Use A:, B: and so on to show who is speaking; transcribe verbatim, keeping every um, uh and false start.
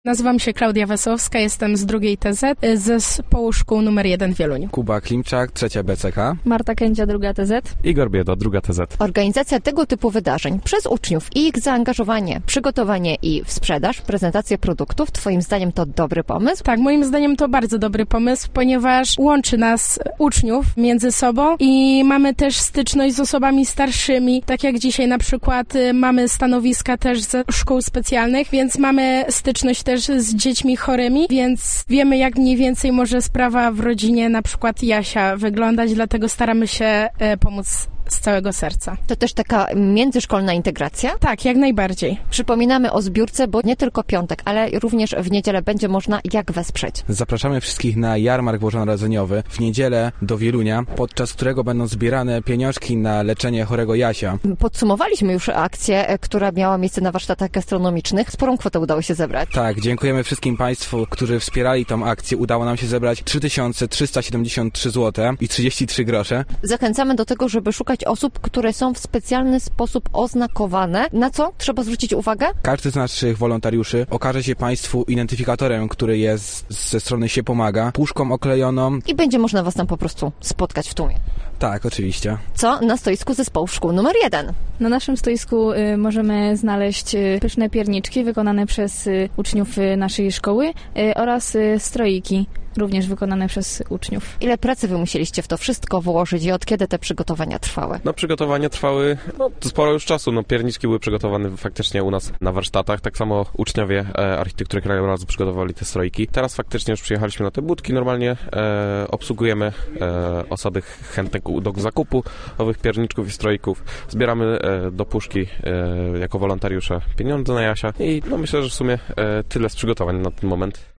A: Nazywam się Klaudia Wesołowska, jestem z drugiej T Z, z zespołu szkół numer jeden w Wieluniu.
B: Kuba Klimczak, trzecia B C K.
C: Marta Kędzia, druga T Z.
D: Igor Biedo, druga T Z.
E: Organizacja tego typu wydarzeń przez uczniów i ich zaangażowanie, przygotowanie i sprzedaż, prezentację produktów, twoim zdaniem to dobry pomysł?
A: Tak, moim zdaniem to bardzo dobry pomysł, ponieważ łączy nas uczniów między sobą i mamy też styczność z osobami starszymi, tak jak dzisiaj na przykład mamy stanowiska też ze szkół specjalnych, więc mamy styczność też z dziećmi chorymi, więc wiemy, jak mniej więcej może sprawa w rodzinie na przykład Jasia wyglądać, dlatego staramy się pomóc z całego serca.
E: To też taka międzyszkolna integracja?
A: Tak, jak najbardziej.
E: Przypominamy o zbiórce, bo nie tylko piątek, ale również w niedzielę będzie można jak wesprzeć.
B: Zapraszamy wszystkich na jarmark bożonarodzeniowy w niedzielę do Wielunia, podczas którego będą zbierane pieniążki na leczenie chorego Jasia.
E: Podsumowaliśmy już akcję, która miała miejsce na warsztatach gastronomicznych. Sporą kwotę udało się zebrać.
B: Tak, dziękujemy wszystkim Państwu, którzy wspierali tą akcję. Udało nam się zebrać trzy tysiące trzysta siedemdziesiąt trzy złote i trzydzieści trzy grosze.
E: Zachęcamy do tego, żeby szukać osób, które są w specjalny sposób oznakowane. Na co trzeba zwrócić uwagę?
B: Każdy z naszych wolontariuszy okaże się Państwu identyfikatorem, który jest ze strony Się Pomaga, puszką oklejoną.
E: I będzie można was tam po prostu spotkać w tłumie.
B: Tak, oczywiście.
E: Co na stoisku zespołu szkół numer jeden?
C: Na naszym stoisku y, możemy znaleźć y, pyszne pierniczki wykonane przez y, uczniów y, naszej szkoły y, oraz y, stroiki, również wykonane przez uczniów.
E: Ile pracy wy musieliście w to wszystko włożyć i od kiedy te przygotowania trwały?
D: No przygotowania trwały no, sporo już czasu. No, pierniczki były przygotowane faktycznie u nas na warsztatach. Tak samo uczniowie e, architektury krajobrazu przygotowali te strojki. Teraz faktycznie już przyjechaliśmy na te budki. Normalnie e, obsługujemy e, osoby chętne do zakupu owych pierniczków i strojków. Zbieramy e, do puszki e, jako wolontariusze pieniądze na Jasia i no, myślę, że w sumie e, tyle z przygotowań na ten moment.